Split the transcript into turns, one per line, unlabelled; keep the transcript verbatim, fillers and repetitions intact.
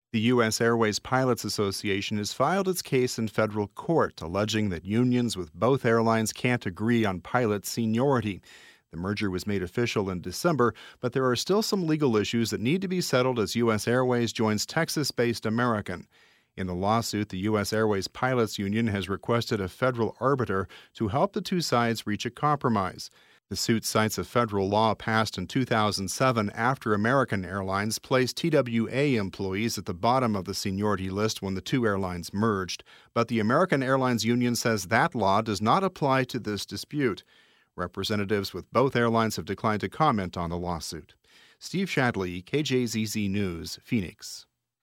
The U S. Airways Pilots Association has filed its case in federal court, alleging that unions with both airlines can't agree on pilot seniority. The merger was made official in December, but there are still some legal issues that need to be settled as U S. Airways joins Texas-based American. In the lawsuit, the U S. Airways Pilots Union has requested a federal arbiter to help the two sides reach a compromise. The suit cites a federal law passed in two thousand seven after American Airlines placed T W A employees at the bottom of the seniority list when the two airlines merged. But the American Airlines Union says that law does not apply to this dispute. Representatives with both airlines have declined to comment on the lawsuit. Steve Shadley, K J Z Z News, Phoenix.